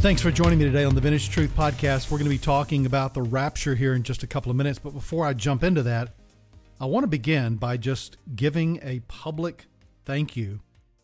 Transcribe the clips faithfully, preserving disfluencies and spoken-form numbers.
Thanks for joining me today on the Vintage Truth Podcast. We're going to be talking about the rapture here in just a couple of minutes. But before I jump into that, I want to begin by just giving a public thank you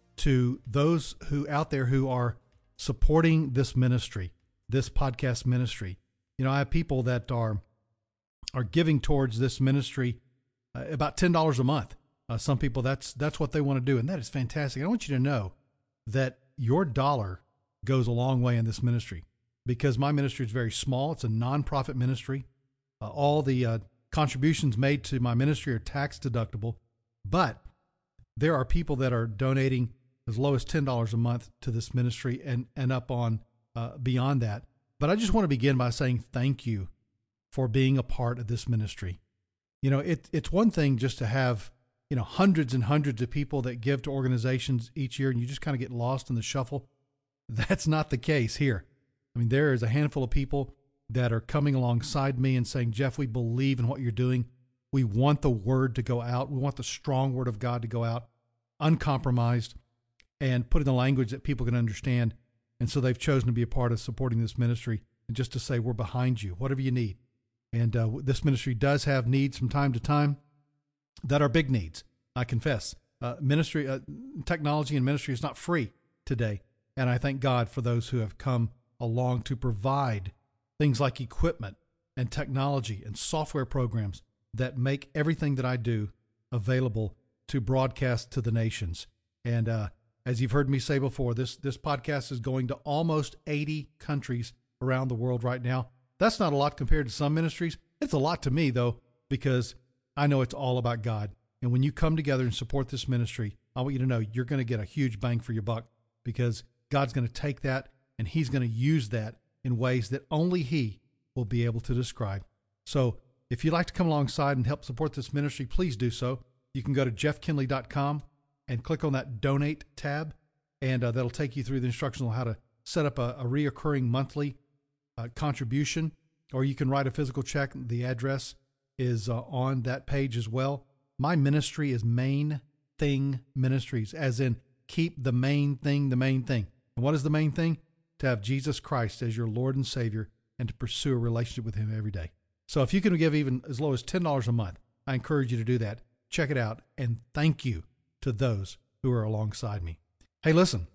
to those who out there who are supporting this ministry, this podcast ministry. You know, I have people that are are giving towards this ministry uh, about ten dollars a month. Uh, some people, that's that's what they want to do, and that is fantastic. I want you to know that your dollar goes a long way in this ministry, because my ministry is very small. It's a nonprofit ministry. Uh, all the uh, contributions made to my ministry are tax deductible, but there are people that are donating as low as ten dollars a month to this ministry and, and up on uh, beyond that. But I just want to begin by saying thank you for being a part of this ministry. You know, it, it's one thing just to have, you know, hundreds and hundreds of people that give to organizations each year and you just kind of get lost in the shuffle. That's not the case here. I mean, there is a handful of people that are coming alongside me and saying, Jeff, we believe in what you're doing. We want the word to go out. We want the strong word of God to go out, uncompromised, and put in the language that people can understand. And so they've chosen to be a part of supporting this ministry and just to say, we're behind you, whatever you need. And uh, this ministry does have needs from time to time that are big needs. I confess, uh, ministry, uh, technology and ministry is not free today. And I thank God for those who have come along to provide things like equipment and technology and software programs that make everything that I do available to broadcast to the nations. And uh, as you've heard me say before, this this podcast is going to almost eighty countries around the world right now. That's not a lot compared to some ministries. It's a lot to me, though, because I know it's all about God. And when you come together and support this ministry, I want you to know you're going to get a huge bang for your buck, because God's going to take that and he's going to use that in ways that only he will be able to describe. So if you'd like to come alongside and help support this ministry, please do so. You can go to jeff kinley dot com and click on that donate tab, and uh, that'll take you through the instructions on how to set up a, a reoccurring monthly uh, contribution, or you can write a physical check. The address is uh, on that page as well. My ministry is Main Thing Ministries, as in keep the main thing the main thing. And what is the main thing? To have Jesus Christ as your Lord and Savior and to pursue a relationship with him every day. So if you can give even as low as ten dollars a month, I encourage you to do that. Check it out. And thank you to those who are alongside me. Hey, listen,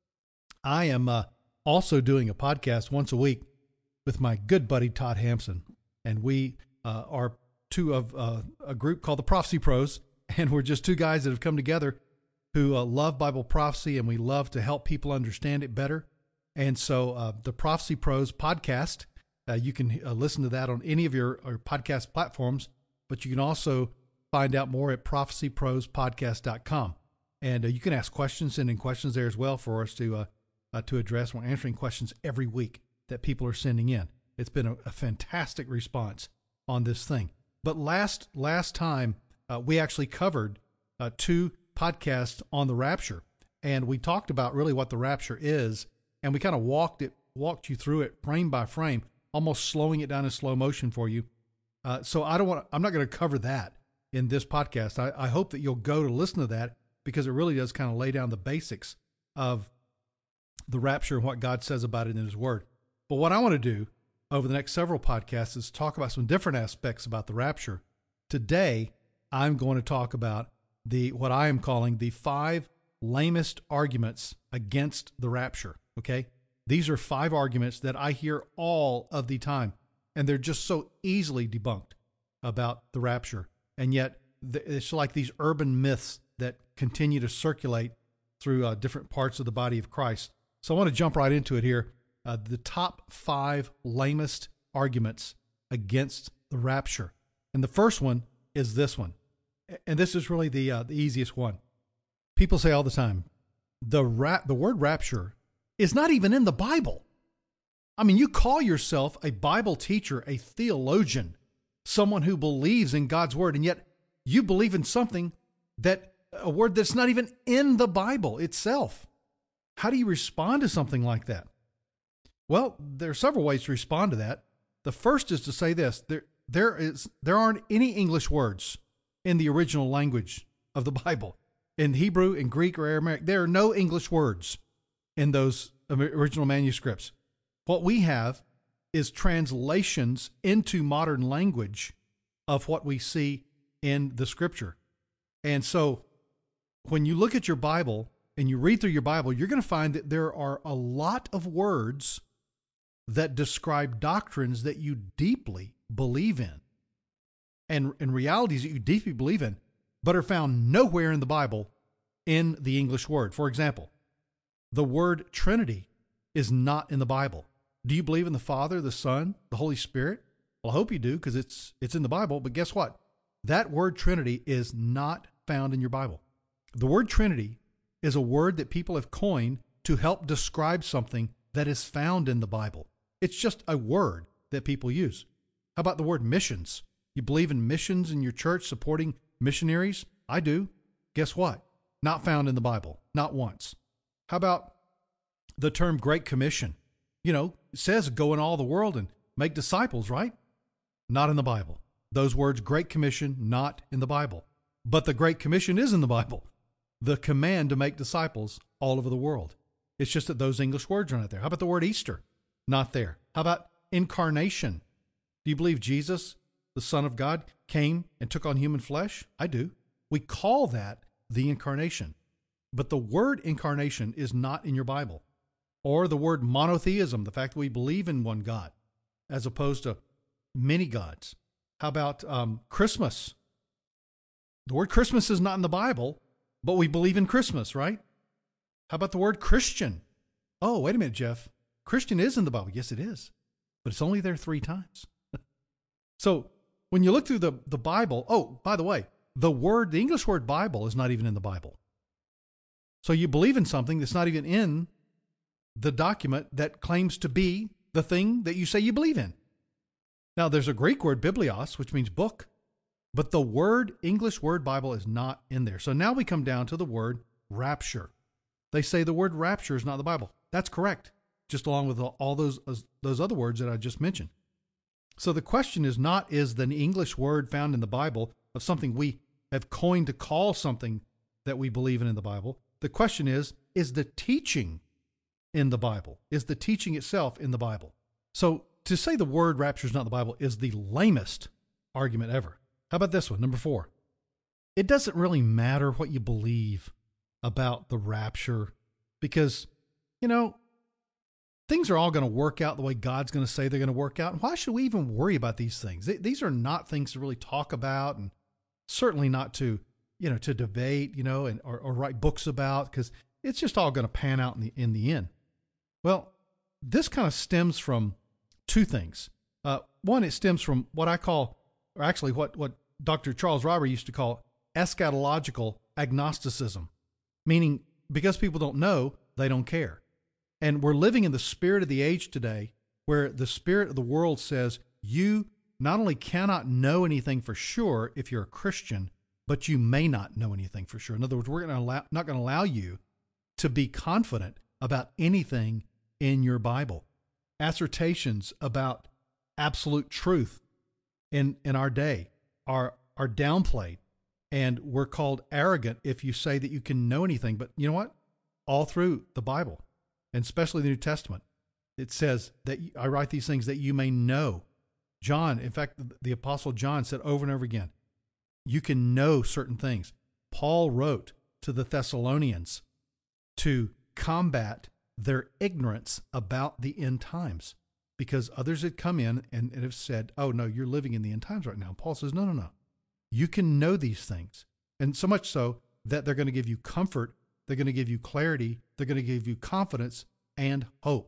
I am uh, also doing a podcast once a week with my good buddy, Todd Hampson. And we uh, are two of uh, a group called the Prophecy Pros. And we're just two guys that have come together who uh, love Bible prophecy, and we love to help people understand it better. And so uh, the Prophecy Pros podcast, uh, you can uh, listen to that on any of your, your podcast platforms, but you can also find out more at prophecy pros podcast dot com. And uh, you can ask questions, send in questions there as well for us to uh, uh, to address. We're answering questions every week that people are sending in. It's been a, a fantastic response on this thing. But last last time, uh, we actually covered uh, two podcast on the rapture, and we talked about really what the rapture is, and we kind of walked it walked you through it frame by frame, almost slowing it down in slow motion for you. Uh, so I don't want I'm not going to cover that in this podcast. I, I hope that you'll go to listen to that, because it really does kind of lay down the basics of the rapture and what God says about it in his word. But what I want to do over the next several podcasts is talk about some different aspects about the rapture. Today, I'm going to talk about the what I am calling the five lamest arguments against the rapture, okay? These are five arguments that I hear all of the time, and they're just so easily debunked about the rapture. And yet, it's like these urban myths that continue to circulate through uh, different parts of the body of Christ. So I want to jump right into it here. Uh, the top five lamest arguments against the rapture. And the first one is this one. And this is really the uh, the easiest one. People say all the time, the rap, the word rapture is not even in the Bible. I mean, you call yourself a Bible teacher, a theologian, someone who believes in God's word, and yet you believe in something that, a word that's not even in the Bible itself. How do you respond to something like that? Well, there are several ways to respond to that. The first is to say this, there, there is, there aren't any English words in the original language of the Bible. In Hebrew, in Greek, or Aramaic, there are no English words in those original manuscripts. What we have is translations into modern language of what we see in the scripture. And so when you look at your Bible and you read through your Bible, you're going to find that there are a lot of words that describe doctrines that you deeply believe in and, and realities that you deeply believe in, but are found nowhere in the Bible in the English word. For example, the word Trinity is not in the Bible. Do you believe in the Father, the Son, the Holy Spirit? Well, I hope you do, because it's it's in the Bible. But guess what? That word Trinity is not found in your Bible. The word Trinity is a word that people have coined to help describe something that is found in the Bible. It's just a word that people use. How about the word missions? You believe in missions in your church, supporting missionaries? I do. Guess what? Not found in the Bible. Not once. How about the term Great Commission? You know, it says go in all the world and make disciples, right? Not in the Bible. Those words, Great Commission, not in the Bible. But the Great Commission is in the Bible. The command to make disciples all over the world. It's just that those English words are not there. How about the word Easter? Not there. How about incarnation? Do you believe Jesus, the Son of God, came and took on human flesh? I do. We call that the incarnation. But the word incarnation is not in your Bible. Or the word monotheism, the fact that we believe in one God, as opposed to many gods. How about um, Christmas? The word Christmas is not in the Bible, but we believe in Christmas, right? How about the word Christian? Oh, wait a minute, Jeff. Christian is in the Bible. Yes, it is. But it's only there three times. So when you look through the, the Bible, oh, by the way, the word, the English word Bible is not even in the Bible. So you believe in something that's not even in the document that claims to be the thing that you say you believe in. Now, there's a Greek word, biblios, which means book, but the word, English word Bible is not in there. So now we come down to the word rapture. They say the word rapture is not in the Bible. That's correct, just along with all those, those other words that I just mentioned. So the question is not, is the English word found in the Bible of something we have coined to call something that we believe in in the Bible? The question is, is the teaching in the Bible? Is the teaching itself in the Bible? So to say the word rapture is not in the Bible is the lamest argument ever. How about this one? Number four. It doesn't really matter what you believe about the rapture because, you know, things are all going to work out the way God's going to say they're going to work out. Why should we even worry about these things? These are not things to really talk about, and certainly not to, you know, to debate, you know, and or, or write books about, because it's just all going to pan out in the in the end. Well, this kind of stems from two things. Uh, one, it stems from what I call, or actually what, what Doctor Charles Ryrie used to call eschatological agnosticism, meaning because people don't know, they don't care. And we're living in the spirit of the age today, where the spirit of the world says you not only cannot know anything for sure if you're a Christian, but you may not know anything for sure. In other words, we're going to allow, not going to allow you to be confident about anything in your Bible. Assertions about absolute truth in, in our day are, are downplayed, and we're called arrogant if you say that you can know anything. But you know what? All through the Bible, and especially the New Testament, it says that I write these things that you may know. John, in fact, the Apostle John said over and over again, you can know certain things. Paul wrote to the Thessalonians to combat their ignorance about the end times, because others had come in and, and have said, oh, no, you're living in the end times right now. Paul says, no, no, no. You can know these things. And so much so that they're going to give you comfort. They're going to give you clarity. They're going to give you confidence and hope.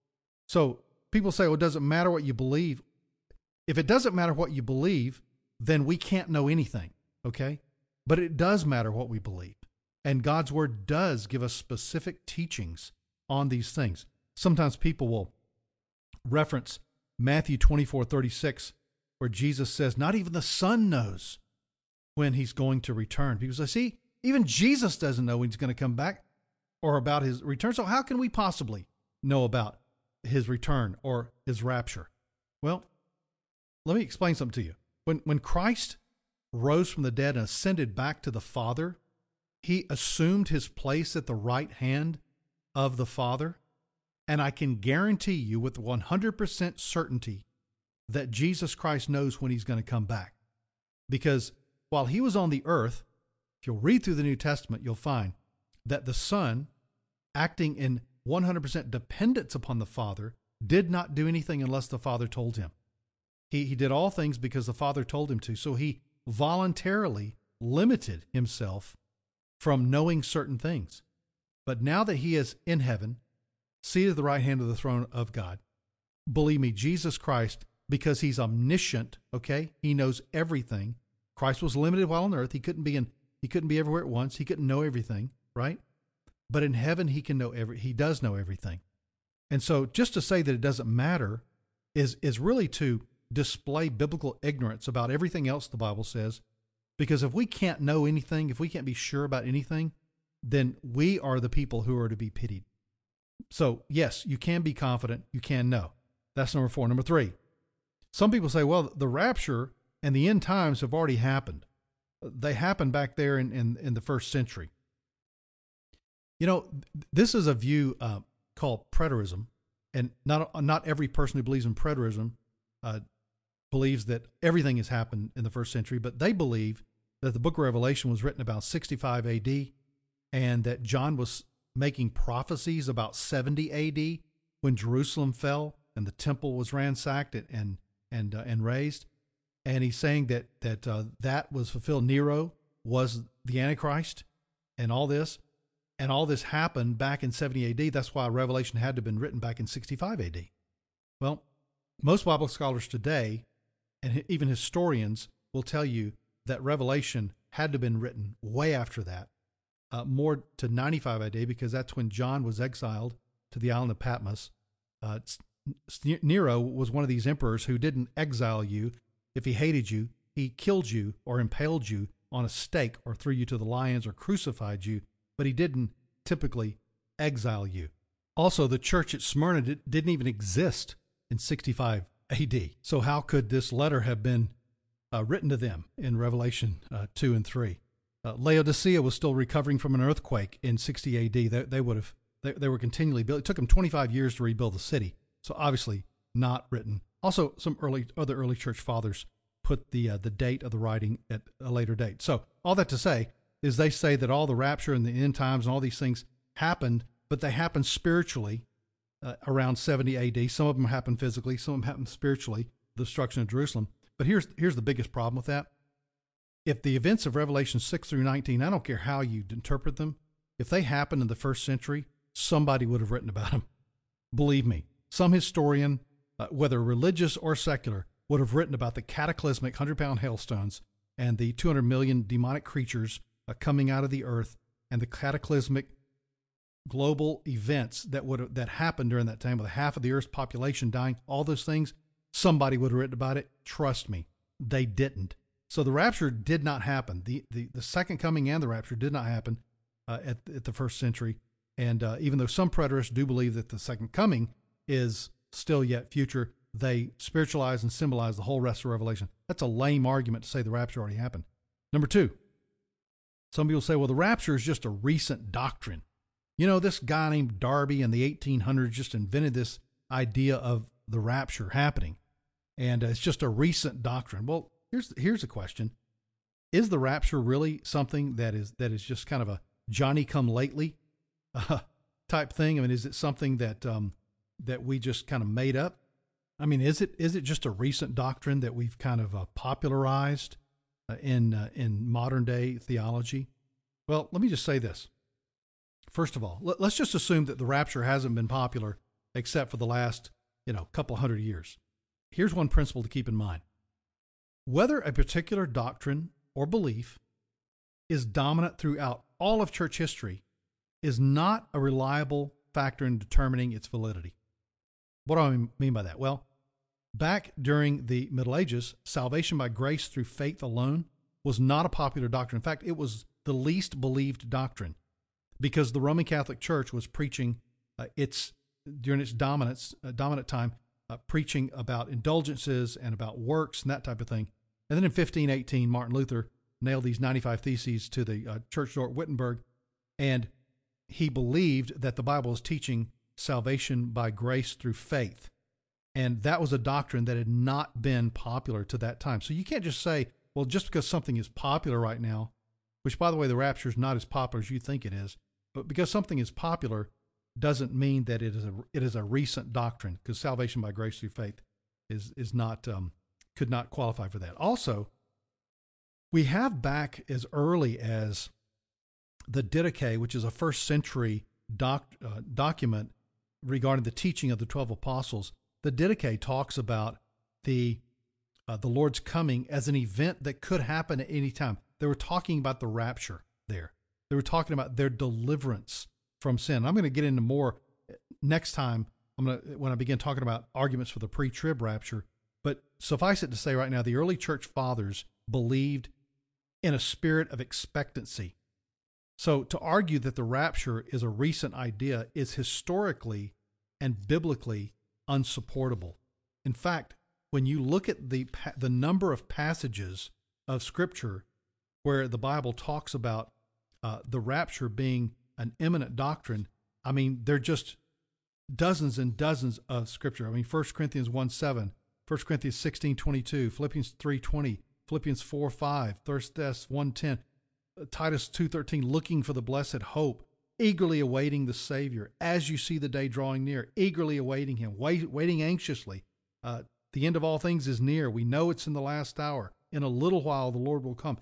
So people say, well, it doesn't matter what you believe. If it doesn't matter what you believe, then we can't know anything, okay? But it does matter what we believe. And God's word does give us specific teachings on these things. Sometimes people will reference Matthew twenty-four thirty-six, where Jesus says, not even the Son knows when he's going to return. People say, see, even Jesus doesn't know when he's going to come back or about his return. So how can we possibly know about his return or his rapture? Well, let me explain something to you. When, when Christ rose from the dead and ascended back to the Father, he assumed his place at the right hand of the Father. And I can guarantee you with one hundred percent certainty that Jesus Christ knows when he's going to come back. Because while he was on the earth, if you'll read through the New Testament, you'll find that the Son, acting in one hundred percent dependence upon the Father, did not do anything unless the Father told him. He, he did all things because the Father told him to. So he voluntarily limited himself from knowing certain things. But now that he is in heaven, seated at the right hand of the throne of God, believe me, Jesus Christ, because he's omniscient, okay? He knows everything. Christ was limited while on earth. He couldn't be in, he couldn't be everywhere at once. He couldn't know everything, right? But in heaven, he can know every, he does know everything. And so just to say that it doesn't matter is, is really to display biblical ignorance about everything else the Bible says. Because if we can't know anything, if we can't be sure about anything, then we are the people who are to be pitied. So yes, you can be confident. You can know. That's number four. Number three, some people say, well, the rapture and the end times have already happened. They happened back there in, in, in the first century. You know, this is a view uh, called preterism, and not not every person who believes in preterism uh, believes that everything has happened in the first century, but they believe that the book of Revelation was written about sixty-five A D and that John was making prophecies about seventy A D when Jerusalem fell and the temple was ransacked and and and, uh, and razed. And he's saying that that uh, that was fulfilled. Nero was the Antichrist and all this. And all this happened back in seventy A D. That's why Revelation had to have been written back in sixty-five A D. Well, most Bible scholars today, and even historians, will tell you that Revelation had to have been written way after that, uh, more to ninety-five A D, because that's when John was exiled to the island of Patmos. Uh, Nero was one of these emperors who didn't exile you. If he hated you, he killed you or impaled you on a stake or threw you to the lions or crucified you. But he didn't typically exile you. Also, the church at Smyrna did, didn't even exist in sixty-five A D. So how could this letter have been uh, written to them in Revelation uh, two and three? Uh, Laodicea was still recovering from an earthquake in sixty A D. They, they would have, they, they were continually built. It took them twenty-five years to rebuild the city. So obviously not written. Also, some early other early church fathers put the uh, the date of the writing at a later date. So all that to say, is they say that all the rapture and the end times and all these things happened, but they happened spiritually uh, around seventy A D. Some of them happened physically, some of them happened spiritually, the destruction of Jerusalem. But here's here's the biggest problem with that. If the events of Revelation six through nineteen, I don't care how you interpret them, if they happened in the first century, somebody would have written about them. Believe me, some historian, uh, whether religious or secular, would have written about the cataclysmic hundred-pound hailstones and the two hundred million demonic creatures Uh, coming out of the earth and the cataclysmic global events that would that happened during that time with half of the earth's population dying, all those things, somebody would have written about it. Trust me, they didn't. So the rapture did not happen. The the, the second coming and the rapture did not happen uh, at, at the first century. And uh, even though some preterists do believe that the second coming is still yet future, they spiritualize and symbolize the whole rest of Revelation. That's a lame argument to say the rapture already happened. Number two, some people say, well, the rapture is just a recent doctrine. You know, this guy named Darby in the eighteen hundreds just invented this idea of the rapture happening, and uh, it's just a recent doctrine. Well, here's here's a question. Is the rapture really something that is that is just kind of a Johnny-come-lately uh, type thing? I mean, is it something that um, that we just kind of made up? I mean, is it is it just a recent doctrine that we've kind of uh, popularized Uh, in uh, in modern day theology? Well, let me just say this. First of all, let, let's just assume that the rapture hasn't been popular except for the last, you know, couple hundred years. Here's one principle to keep in mind. Whether a particular doctrine or belief is dominant throughout all of church history is not a reliable factor in determining its validity. What do I mean by that? Well, back during the Middle Ages, salvation by grace through faith alone was not a popular doctrine. In fact, it was the least believed doctrine because the Roman Catholic Church was preaching uh, its during its dominance, uh, dominant time, uh, preaching about indulgences and about works and that type of thing. And then in fifteen eighteen, Martin Luther nailed these ninety-five Theses to the uh, church door at Wittenberg, and he believed that the Bible is teaching salvation by grace through faith. And that was a doctrine that had not been popular to that time. So you can't just say, well, just because something is popular right now, which, by the way, the rapture is not as popular as you think it is, but because something is popular doesn't mean that it is a it is a recent doctrine, because salvation by grace through faith is is not um, could not qualify for that. Also, we have back as early as the Didache, which is a first century doc, uh, document regarding the teaching of the twelve apostles. The Didache talks about the uh, the Lord's coming as an event that could happen at any time. They were talking about the rapture there. They were talking about their deliverance from sin. I'm going to get into more next time. I'm going to when I begin talking about arguments for the pre-trib rapture. But suffice it to say, right now, the early church fathers believed in a spirit of expectancy. So to argue that the rapture is a recent idea is historically and biblically unsupportable. In fact, when you look at the the number of passages of Scripture where the Bible talks about uh, the rapture being an imminent doctrine, I mean, they're just dozens and dozens of Scripture. I mean, First Corinthians one seven, First Corinthians sixteen twenty-two, Philippians three twenty, Philippians four five, First Thessalonians one ten, Titus two thirteen, looking for the blessed hope, eagerly awaiting the Savior, as you see the day drawing near, eagerly awaiting him, wait, waiting anxiously. Uh, the end of all things is near. We know it's in the last hour. In a little while, the Lord will come.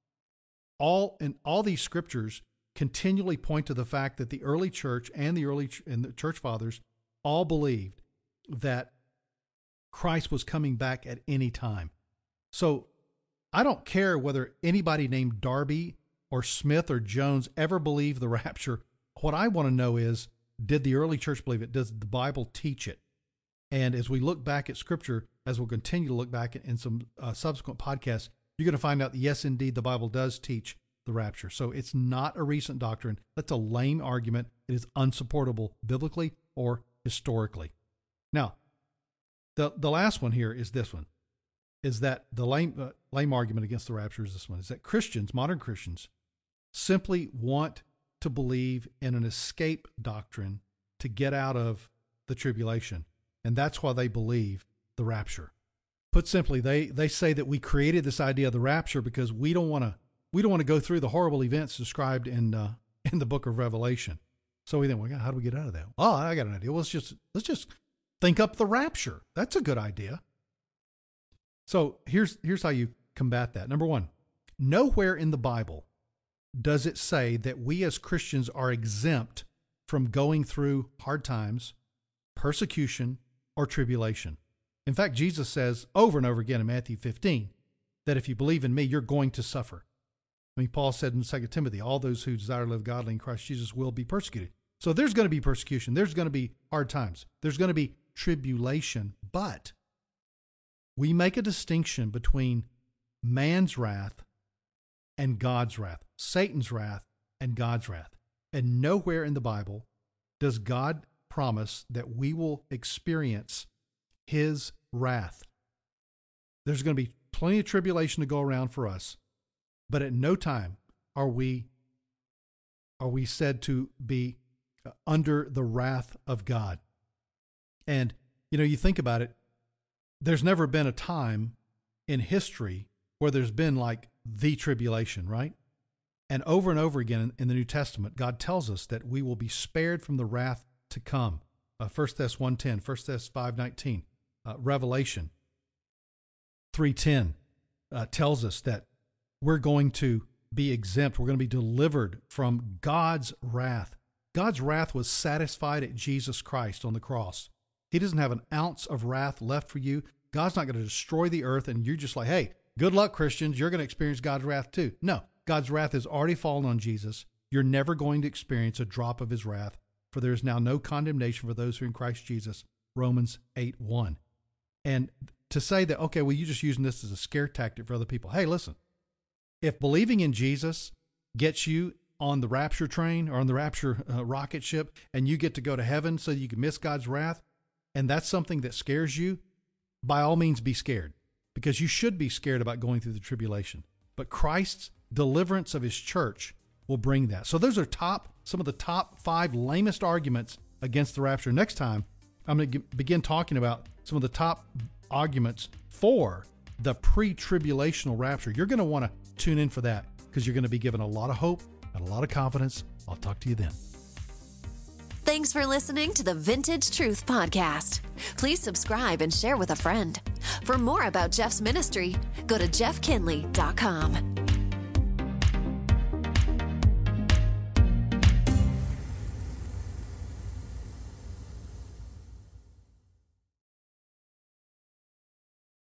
All and all these scriptures continually point to the fact that the early church and the early ch- and the church fathers all believed that Christ was coming back at any time. So I don't care whether anybody named Darby or Smith or Jones ever believed the rapture. What I want to know is, did the early church believe it? Does the Bible teach it? And as we look back at Scripture, as we'll continue to look back in some uh, subsequent podcasts, you're going to find out that, yes, indeed, the Bible does teach the rapture. So it's not a recent doctrine. That's a lame argument. It is unsupportable biblically or historically. Now, the the last one here is this one, is that the lame, uh, lame argument against the rapture is this one, is that Christians, modern Christians, simply want to believe in an escape doctrine to get out of the tribulation. And that's why they believe the rapture. Put simply, they they say that we created this idea of the rapture because we don't want to we don't want to go through the horrible events described in uh, in the book of Revelation. So we think, well, how do we get out of that? Oh, I got an idea. Well, let's just let's just think up the rapture. That's a good idea. So here's here's how you combat that. Number one, nowhere in the Bible does it say that we as Christians are exempt from going through hard times, persecution, or tribulation. In fact, Jesus says over and over again in Matthew fifteen that if you believe in me, you're going to suffer. I mean, Paul said in Second Timothy, all those who desire to live godly in Christ Jesus will be persecuted. So there's going to be persecution. There's going to be hard times. There's going to be tribulation. But we make a distinction between man's wrath and God's wrath, Satan's wrath and God's wrath. And nowhere in the Bible does God promise that we will experience his wrath. There's going to be plenty of tribulation to go around for us, but at no time are we are we said to be under the wrath of God. And, you know, you think about it, there's never been a time in history where there's been like the tribulation, right? And over and over again in, in the New Testament, God tells us that we will be spared from the wrath to come. Uh, First Thessalonians one ten, First Thessalonians five nineteen, uh, Revelation three ten uh, tells us that we're going to be exempt. We're going to be delivered from God's wrath. God's wrath was satisfied at Jesus Christ on the cross. He doesn't have an ounce of wrath left for you. God's not going to destroy the earth and you're just like, hey, good luck, Christians. You're going to experience God's wrath too. No, God's wrath has already fallen on Jesus. You're never going to experience a drop of his wrath, for there is now no condemnation for those who are in Christ Jesus, Romans eight one. And to say that, okay, well, you're just using this as a scare tactic for other people. Hey, listen, if believing in Jesus gets you on the rapture train or on the rapture uh, rocket ship and you get to go to heaven so you can miss God's wrath, and that's something that scares you, by all means be scared, because you should be scared about going through the tribulation. But Christ's deliverance of his church will bring that. So those are top, some of the top five lamest arguments against the rapture. Next time, I'm going to begin talking about some of the top arguments for the pre-tribulational rapture. You're going to want to tune in for that because you're going to be given a lot of hope and a lot of confidence. I'll talk to you then. Thanks for listening to the Vintage Truth Podcast. Please subscribe and share with a friend. For more about Jeff's ministry, go to jeff kinley dot com.